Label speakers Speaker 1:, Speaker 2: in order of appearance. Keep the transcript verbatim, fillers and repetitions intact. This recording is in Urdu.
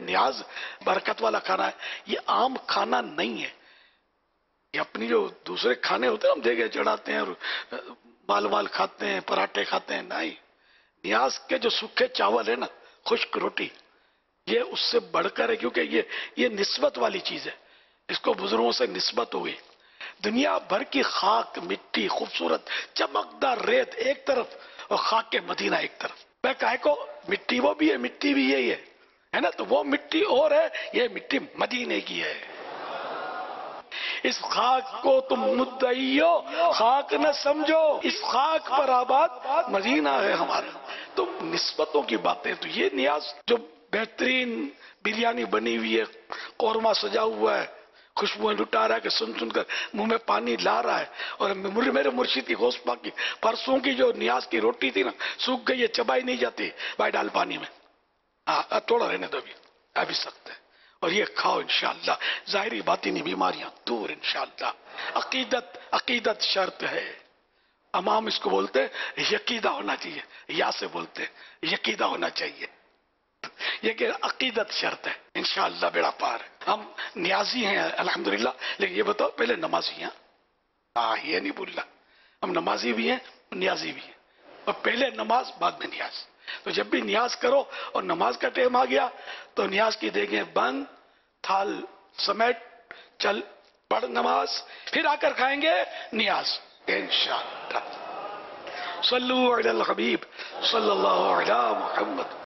Speaker 1: نیاز برکت والا کھانا ہے، یہ عام کھانا نہیں ہے۔ یہ اپنی جو دوسرے کھانے ہوتے ہیں ہم دیگے چڑھاتے ہیں اور مال مال کھاتے ہیں، پراٹھے کھاتے ہیں، نہیں، نیاز کے جو سوکھے چاول ہے نا، خشک روٹی، یہ اس سے بڑھ کر ہے، کیونکہ یہ یہ نسبت والی چیز ہے، اس کو بزرگوں سے نسبت ہوئی۔ دنیا بھر کی خاک، مٹی، خوبصورت چمکدار ریت ایک طرف اور خاک کے مدینہ ایک طرف، میں کہے کو مٹی وہ بھی ہے، مٹی بھی یہی ہے ہے نا، تو وہ مٹی اور ہے، یہ مٹی مدینے کی ہے۔ اس خاک کو تم مدعیو خاک نہ سمجھو، اس خاک پر آباد مدینہ ہے ہمارا۔ تو نسبتوں کی باتیں، تو یہ نیاز جو بہترین بریانی بنی ہوئی ہے، قورمہ سجا ہوا ہے، خوشبوئیں لٹا رہا ہے کہ سن سن کر منہ میں پانی لا رہا ہے، اور میرے مرشد کی غوث پاک کی پرسوں کی جو نیاز کی روٹی تھی نا، سوکھ گئی ہے، چبائی نہیں جاتی، بھائی ڈال پانی میں، ہاں تھوڑا رہنے دو، بھی ابھی سخت ہے، اور یہ کھاؤ انشاءاللہ، ظاہری باطنی بیماریاں دور انشاءاللہ۔ عقیدت عقیدت شرط ہے، امام اس کو بولتے یقیدہ ہونا چاہیے، یا سے بولتے یقیدہ ہونا چاہیے، یہ کہ عقیدت شرط ہے، انشاءاللہ بیڑا پار ہے۔ ہم نیازی ہیں الحمدللہ، لیکن یہ بتاؤ پہلے نمازی ہیں، ہاں یہ نہیں بھولنا، ہم نمازی بھی ہیں نیازی بھی ہیں، اور پہلے نماز بعد میں نیاز۔ تو جب بھی نیاز کرو اور نماز کا ٹائم آ گیا تو نیاز کی دیگیں بند، تھال سمیٹ، چل پڑھ نماز، پھر آ کر کھائیں گے نیاز انشاءاللہ۔ صلو علی الحبیب صلی اللہ علی محمد۔